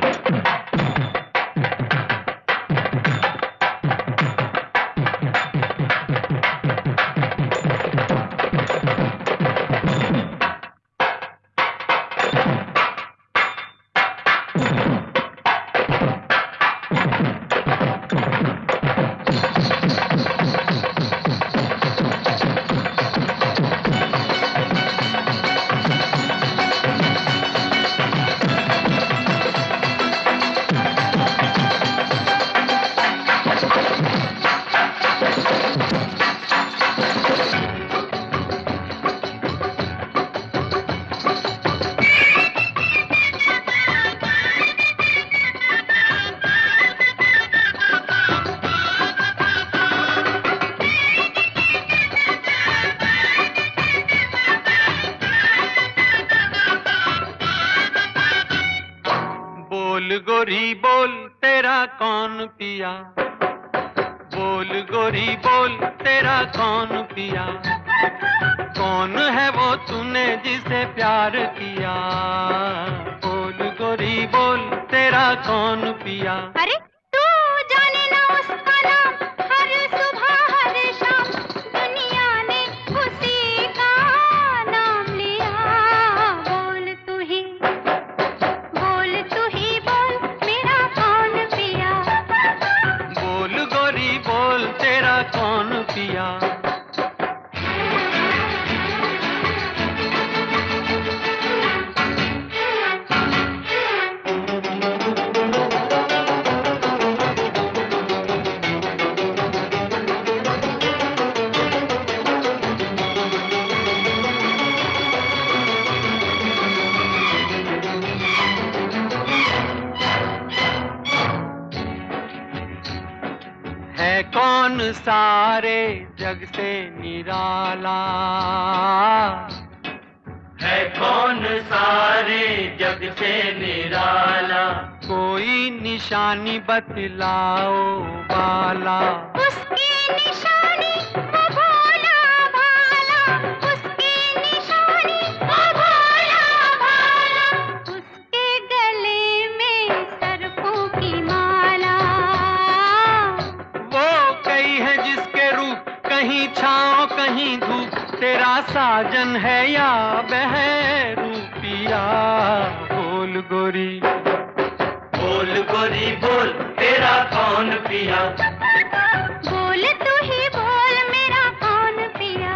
बोल गोरी बोल तेरा कौन पिया, बोल गोरी बोल तेरा कौन पिया, कौन है वो तूने जिसे प्यार किया। बोल गोरी बोल तेरा कौन पिया। अरे तू जाने ना उसका नाम, हर सुबह हर शाम दुनिया ने उसी का नाम लिया। बोल तू ही बोल मेरा कौन पिया। बोल गोरी बोल तेरा कौन पिया। है कौन सारे जग से निराला, है कौन सारे जग से निराला, कोई निशानी बतलाओ बाला। उसकी निशानी वो भोला भाला, उसकी निशानी वो भोला भाला, उसके गले में सर्पों की माला। वो कई है जिसके रूप कहीं छाँव कहीं धूप, तेरा साजन है या बहरूपिया। बोल गोरी बोल तेरा कौन पिया। बोल तू ही बोल मेरा कौन पिया।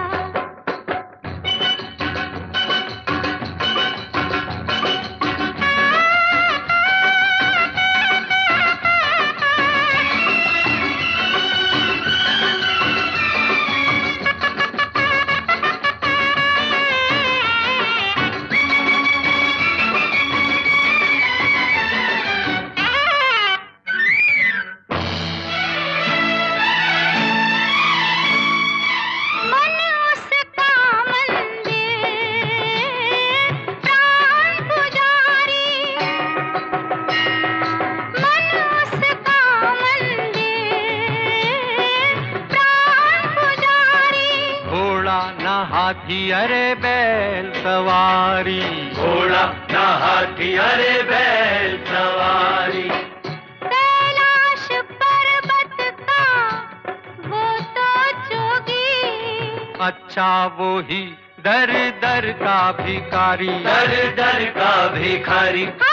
ना हाथी अरे बैल सवारी, घोड़ा ना हाथी अरे बैल सवारी। कैलाश पर्वत का वो तो जोगी, अच्छा वो ही दर दर का भिखारी, दर दर का भिखारी।